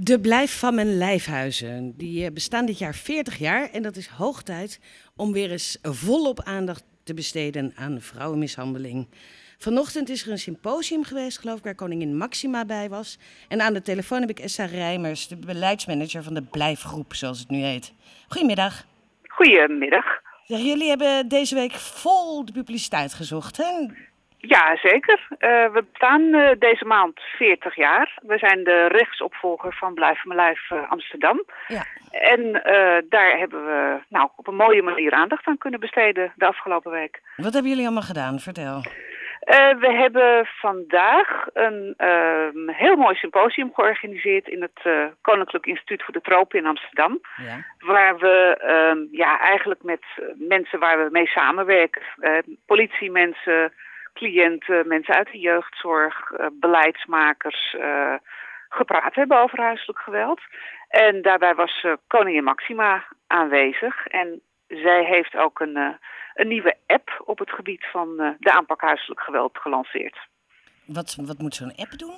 De Blijf van mijn lijfhuizen. Die bestaan dit jaar 40 jaar en dat is hoog tijd om weer eens volop aandacht te besteden aan vrouwenmishandeling. Vanochtend is er een symposium geweest, geloof ik, waar koningin Máxima bij was. En aan de telefoon heb ik Essa Rijmers, de beleidsmanager van de Blijfgroep, zoals het nu heet. Goedemiddag. Goedemiddag. Zeg, jullie hebben deze week vol de publiciteit gezocht, hè? Ja, zeker. We bestaan deze maand 40 jaar. We zijn de rechtsopvolger van Blijf mijn lijf Amsterdam. Ja. En daar hebben we op een mooie manier aandacht aan kunnen besteden de afgelopen week. Wat hebben jullie allemaal gedaan? Vertel. We hebben vandaag een heel mooi symposium georganiseerd in het Koninklijk Instituut voor de Tropen in Amsterdam. Ja. Waar we eigenlijk met mensen waar we mee samenwerken, politiemensen, cliënten, mensen uit de jeugdzorg, beleidsmakers, gepraat hebben over huiselijk geweld. En daarbij was koningin Máxima aanwezig. En zij heeft ook een nieuwe app op het gebied van de aanpak huiselijk geweld gelanceerd. Wat moet zo'n app doen?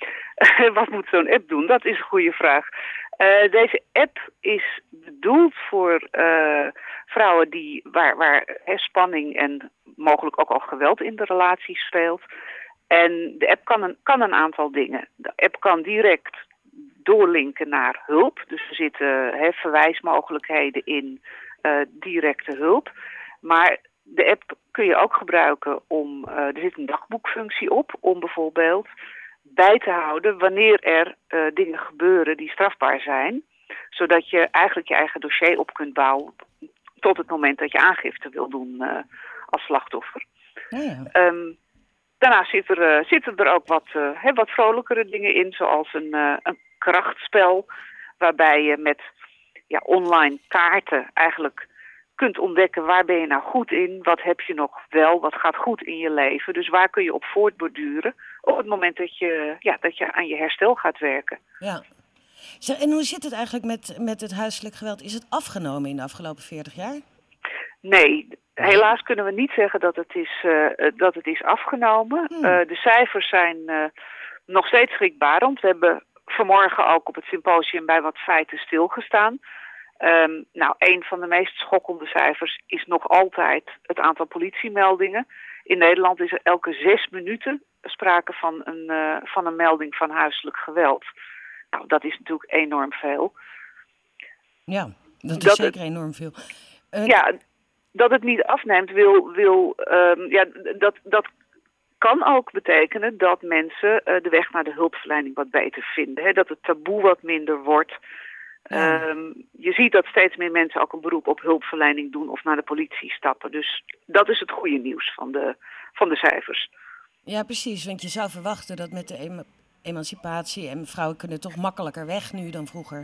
Wat moet zo'n app doen? Dat is een goede vraag. Deze app is bedoeld voor vrouwen waar spanning en mogelijk ook al geweld in de relatie speelt. En de app kan een aantal dingen. De app kan direct doorlinken naar hulp. Dus er zitten verwijsmogelijkheden in directe hulp. Maar de app kun je ook gebruiken om, er zit een dagboekfunctie op, om bijvoorbeeld bij te houden wanneer er dingen gebeuren die strafbaar zijn. Zodat je eigenlijk je eigen dossier op kunt bouwen tot het moment dat je aangifte wil doen als slachtoffer. Ja. Daarnaast zitten er ook wat vrolijkere dingen in, zoals een krachtspel, waarbij je met online kaarten eigenlijk kunt ontdekken waar ben je nou goed in, wat heb je nog wel, wat gaat goed in je leven. Dus waar kun je op voortborduren op het moment dat je aan je herstel gaat werken. Ja. En hoe zit het eigenlijk met het huiselijk geweld? Is het afgenomen in de afgelopen 40 jaar? Nee, helaas kunnen we niet zeggen dat het is afgenomen. De cijfers zijn nog steeds schrikbarend. We hebben vanmorgen ook op het symposium bij wat feiten stilgestaan. Een van de meest schokkende cijfers is nog altijd het aantal politiemeldingen. In Nederland is er elke 6 minuten sprake van een melding van huiselijk geweld. Nou, dat is natuurlijk enorm veel. Ja, dat is zeker enorm veel. Dat het niet afneemt dat kan ook betekenen dat mensen de weg naar de hulpverlening wat beter vinden. Hè? Dat het taboe wat minder wordt. Ja. Je ziet dat steeds meer mensen ook een beroep op hulpverlening doen of naar de politie stappen. Dus dat is het goede nieuws van de cijfers. Ja, precies. Want je zou verwachten dat met de emancipatie en vrouwen kunnen toch makkelijker weg nu dan vroeger.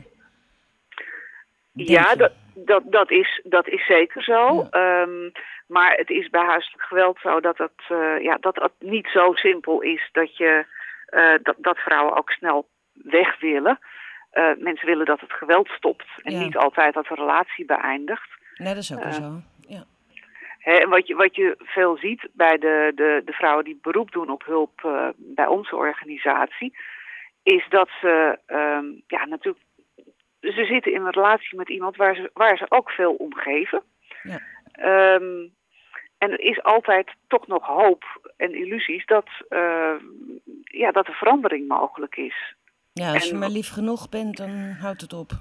Ja, dat is zeker zo. Ja. Maar het is bij huiselijk geweld zo dat het niet zo simpel is dat vrouwen ook snel weg willen. Mensen willen dat het geweld stopt en niet altijd dat de relatie beëindigt. Nee, dat is ook zo. Ja. En wat je veel ziet bij de vrouwen die beroep doen op hulp bij onze organisatie, is dat ze natuurlijk. Ze zitten in een relatie met iemand waar ze ook veel om geven. Ja. En er is altijd toch nog hoop en illusies dat er verandering mogelijk is. Ja, als je maar lief genoeg bent, dan houdt het op.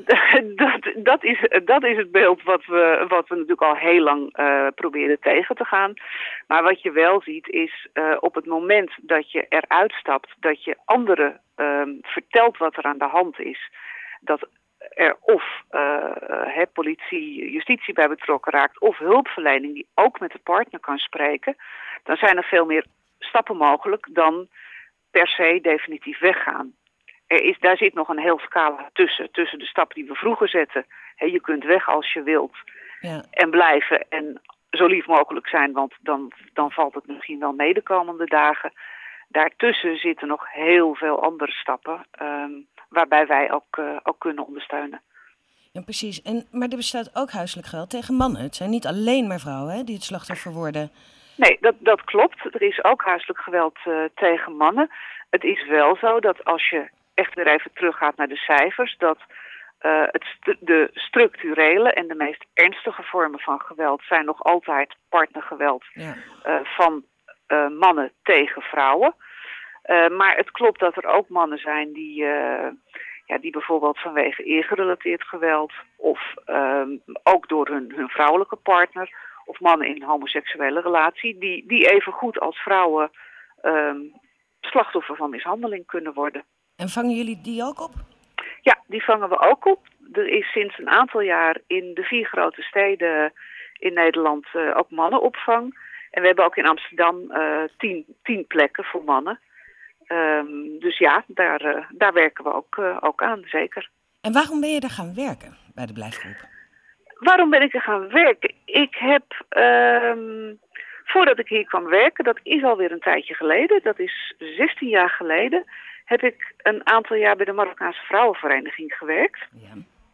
Dat is het beeld wat we natuurlijk al heel lang proberen tegen te gaan. Maar wat je wel ziet is op het moment dat je eruit stapt, dat je anderen vertelt wat er aan de hand is, dat er of politie, justitie bij betrokken raakt of hulpverlening die ook met de partner kan spreken, dan zijn er veel meer stappen mogelijk dan per se definitief weggaan. Daar zit nog een heel scala tussen de stappen die we vroeger zetten. Je kunt weg als je wilt en blijven en zo lief mogelijk zijn, want dan valt het misschien wel mee de komende dagen. Daartussen zitten nog heel veel andere stappen waarbij wij ook kunnen ondersteunen. Ja, precies. Maar er bestaat ook huiselijk geweld tegen mannen. Het zijn niet alleen maar vrouwen die het slachtoffer worden. Nee, dat klopt. Er is ook huiselijk geweld tegen mannen. Het is wel zo dat als je echt weer even teruggaat naar de cijfers, dat de structurele en de meest ernstige vormen van geweld zijn nog altijd partnergeweld van mannen tegen vrouwen. Maar het klopt dat er ook mannen zijn die bijvoorbeeld vanwege eergerelateerd geweld of ook door hun vrouwelijke partner of mannen in een homoseksuele relatie, die even goed als vrouwen slachtoffer van mishandeling kunnen worden. En vangen jullie die ook op? Ja, die vangen we ook op. Er is sinds een aantal jaar in de 4 grote steden in Nederland ook mannenopvang. En we hebben ook in Amsterdam 10 plekken voor mannen. Dus ja, daar werken we ook aan, zeker. En waarom ben je er gaan werken bij de Blijfgroep? Waarom ben ik er gaan werken? Ik heb, voordat ik hier kwam werken, dat is alweer een tijdje geleden, dat is 16 jaar geleden, heb ik een aantal jaar bij de Marokkaanse Vrouwenvereniging gewerkt. Ja.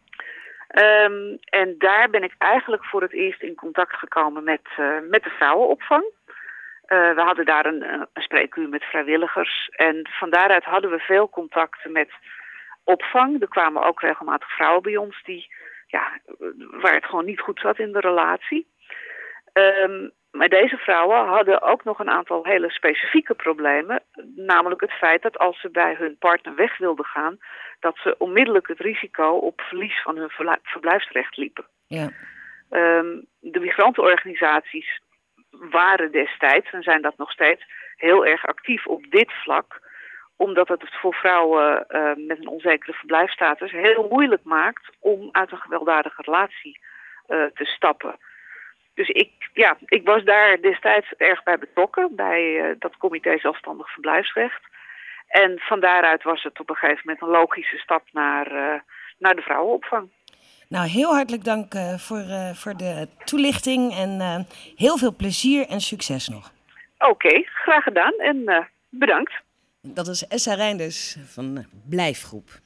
En daar ben ik eigenlijk voor het eerst in contact gekomen met de vrouwenopvang. We hadden daar een spreekuur met vrijwilligers en van daaruit hadden we veel contacten met opvang. Er kwamen ook regelmatig vrouwen bij ons waar het gewoon niet goed zat in de relatie. Maar deze vrouwen hadden ook nog een aantal hele specifieke problemen. Namelijk het feit dat als ze bij hun partner weg wilden gaan, dat ze onmiddellijk het risico op verlies van hun verblijfsrecht liepen. Ja. De migrantenorganisaties waren destijds, en zijn dat nog steeds, heel erg actief op dit vlak. Omdat het voor vrouwen met een onzekere verblijfsstatus heel moeilijk maakt om uit een gewelddadige relatie te stappen. Dus ik was daar destijds erg bij betrokken, bij dat comité Zelfstandig Verblijfsrecht. En van daaruit was het op een gegeven moment een logische stap naar de vrouwenopvang. Nou, heel hartelijk dank voor de toelichting en heel veel plezier en succes nog. Oké, graag gedaan en bedankt. Dat is Essa Reinders van Blijfgroep.